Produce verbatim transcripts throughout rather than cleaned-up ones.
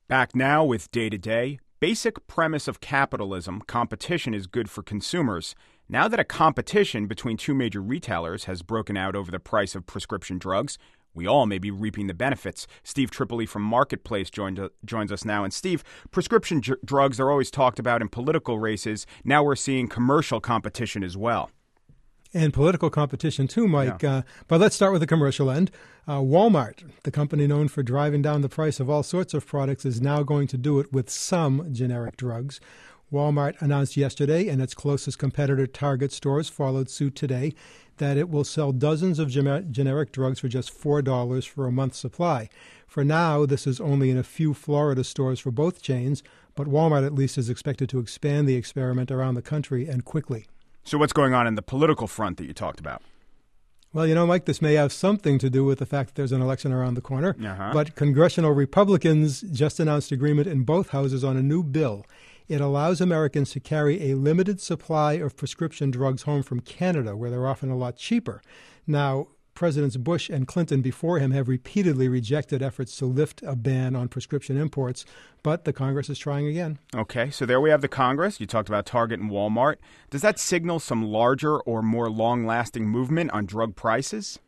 Back now with Day to Day. Basic premise of capitalism, competition is good for consumers. Now that a competition between two major retailers has broken out over the price of prescription drugs, we all may be reaping the benefits. Steve Tripoli from Marketplace joined, uh, joins us now. And Steve, prescription j- drugs are always talked about in political races. Now we're seeing commercial competition as well. And political competition too, Mike. Yeah. Uh, but let's start with the commercial end. Uh, Walmart, the company known for driving down the price of all sorts of products, is now going to do it with some generic drugs. Walmart announced yesterday, and its closest competitor, Target stores, followed suit today, that it will sell dozens of gener- generic drugs for just four dollars for a month's supply. For now, this is only in a few Florida stores for both chains, but Walmart at least is expected to expand the experiment around the country and quickly. So what's going on in the political front that you talked about? Well, you know, Mike, this may have something to do with the fact that there's an election around the corner. Uh-huh. But congressional Republicans just announced agreement in both houses on a new bill. It allows Americans to carry a limited supply of prescription drugs home from Canada, where they're often a lot cheaper. Now, Presidents Bush and Clinton before him have repeatedly rejected efforts to lift a ban on prescription imports, but the Congress is trying again. Okay, so there we have the Congress. You talked about Target and Walmart. Does that signal some larger or more long-lasting movement on drug prices?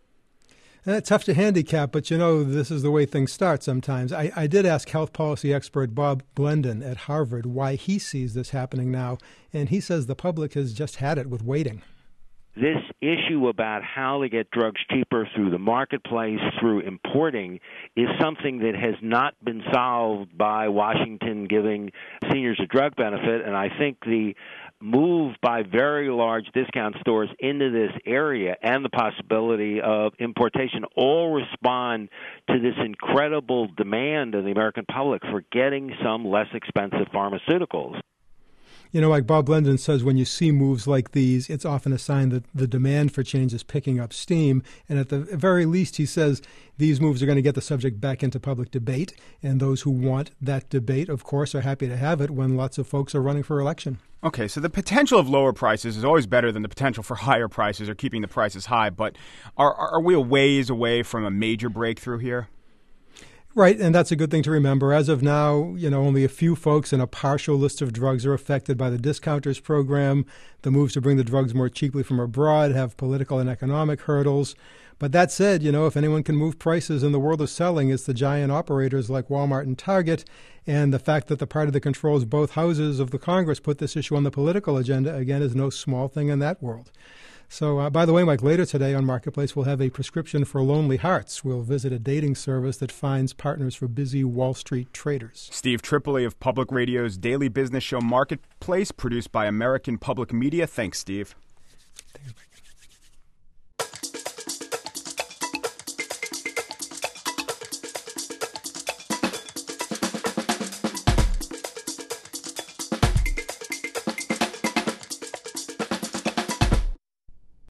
Uh, tough to handicap, but you know, this is the way things start sometimes. I, I did ask health policy expert Bob Blendon at Harvard why he sees this happening now, and he says the public has just had it with waiting. This issue about how to get drugs cheaper through the marketplace, through importing, is something that has not been solved by Washington giving seniors a drug benefit, and I think the move by very large discount stores into this area and the possibility of importation all respond to this incredible demand of the American public for getting some less expensive pharmaceuticals. You know, like Bob Blendon says, when you see moves like these, it's often a sign that the demand for change is picking up steam. And at the very least, he says these moves are going to get the subject back into public debate. And those who want that debate, of course, are happy to have it when lots of folks are running for election. Okay, so the potential of lower prices is always better than the potential for higher prices or keeping the prices high. But are, are we a ways away from a major breakthrough here? Right, and that's a good thing to remember. As of now, you know, only a few folks in a partial list of drugs are affected by the discounters program. The moves to bring the drugs more cheaply from abroad have political and economic hurdles. But that said, you know, if anyone can move prices in the world of selling, it's the giant operators like Walmart and Target. And the fact that the party that controls both houses of the Congress put this issue on the political agenda, again, is no small thing in that world. So, uh, by the way, Mike, later today on Marketplace, we'll have a prescription for lonely hearts. We'll visit a dating service that finds partners for busy Wall Street traders. Steve Tripoli of Public Radio's daily business show Marketplace, produced by American Public Media. Thanks, Steve. Thanks, Mike.